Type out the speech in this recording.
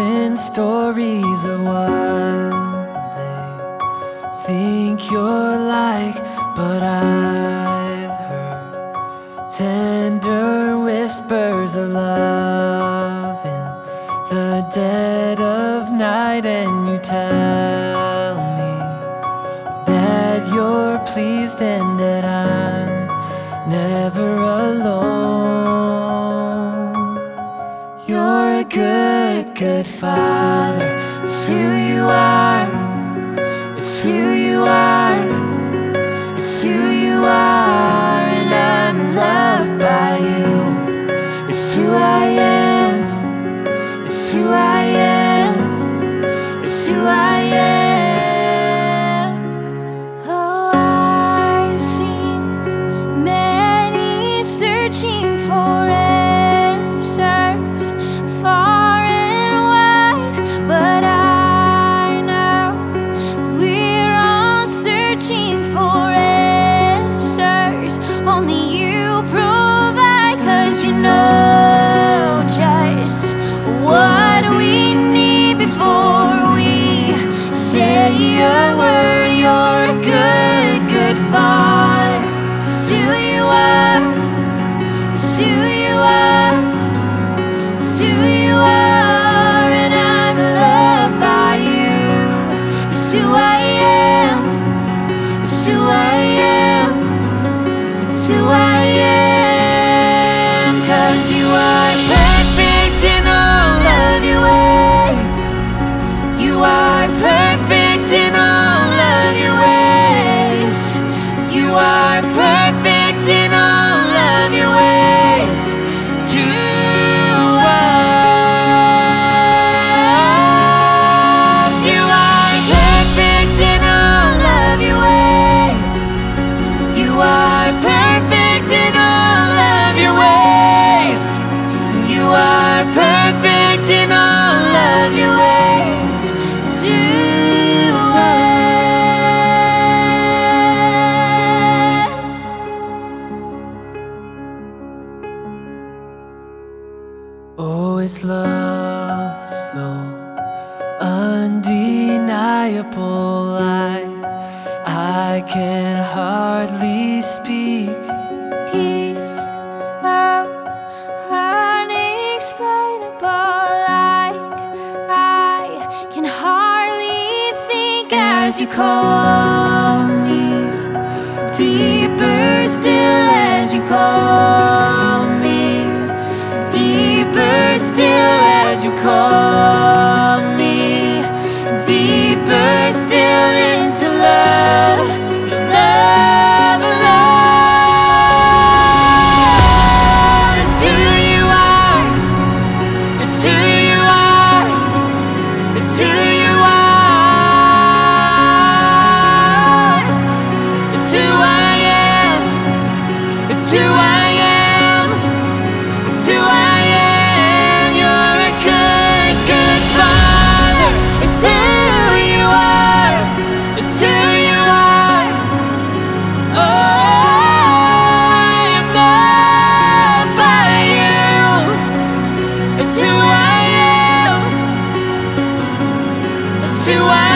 hearing stories of what they think you're like, but I've heard tender whispers of love in the dead of night, and you tell me that you're pleased and that I'm never alone. You're a good, good father. It's who you are. It's who you are. It's who you are, and I'm loved by you. It's who I am. It's who I am. It's who I am. Oh, I've seen many searching for answers far and wide, but I know we're all searching for answers. Only you provide, 'cause you know just what we need before we say a word. You're a good, good father. It's who you are. It's who you are. It's who you are, and I'm loved by you. It's who I am. It's who I am. It's who I am. 'Cause you are perfect in all of your ways. You are perfect in all of your ways. You are perfect in all of your ways to us. You are perfect in all of your ways. You are perfect in all of your ways. You are perfect in all of your ways to us. Oh, it's love so undeniable, I can hardly speak. Peace, love, unexplainable, like I can hardly think as you call me. Deeper still as you call me. Deeper still as you call me. Deeper still into love. Love, love. It's who you are. It's who you are. It's who you are. It's who I am. It's who I am. It's who I am. You're a good, good father. It's who you are. It's who you are. Oh, I am loved by you. It's who I am. It's who I